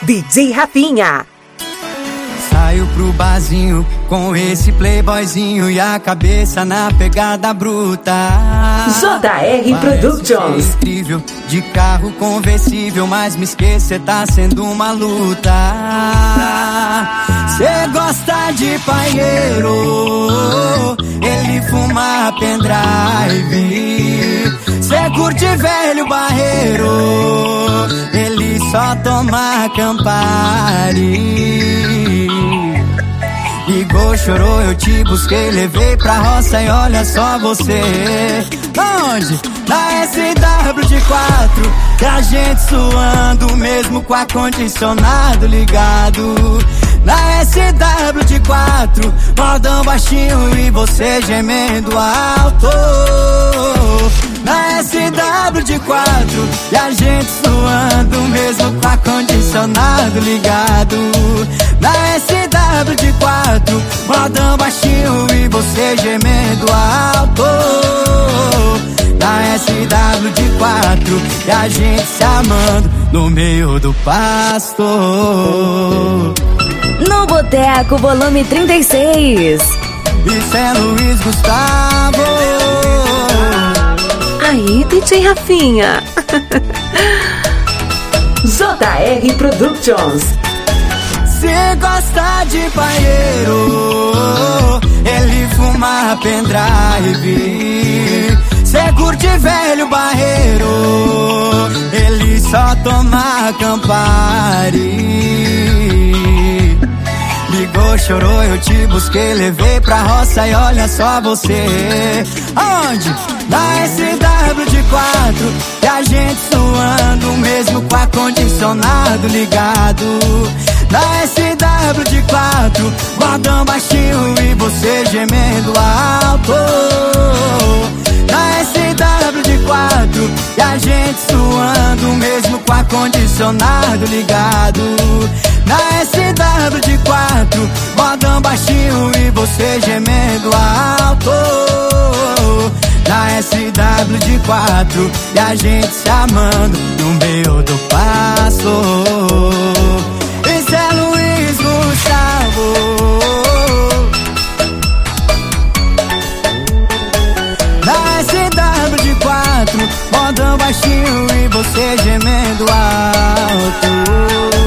DJ Rafinha. Saio pro barzinho com esse playboyzinho e a cabeça na pegada bruta. JR Productions. Incrível, de carro conversível, mas me esquecer tá sendo uma luta. Cê gosta de paieiro, ele fuma pendrive. Cê curte velho barreiro, ele só toma Campari. Ligou, chorou, eu te busquei, levei pra roça e olha só você. Onde? Na SW de 4, e a gente suando mesmo com ar-condicionado ligado. Na SW de 4, modão baixinho e você gemendo alto. Na SW de 4, e a gente suando mesmo com ar-condicionado ligado. Na SW de 4, modão baixinho e você gemendo alto. Na SW de 4, e a gente se amando no meio do pasto. No Boteco, volume 36. Isso é Luiz Gustavo. Aí, DJ Rafinha. JR Productions. Cê gosta de paieiro, ele fuma pendrive. Cê curte velho barreiro, ele só toma Campari. Ligou, chorou, eu te busquei, levei pra roça e olha só você. Onde? Na SW de 4, e a gente suando mesmo com ar-condicionado ligado. Na SW de 4, modão baixinho e você gemendo alto. Na SW de 4, e a gente suando mesmo com ar-condicionado ligado. Na SW de 4, modão baixinho e você gemendo alto. Na SW de 4, e a gente se amando no meio do passo. Isso é Luiz Gustavo. Na SW de 4, modão baixinho e você gemendo alto.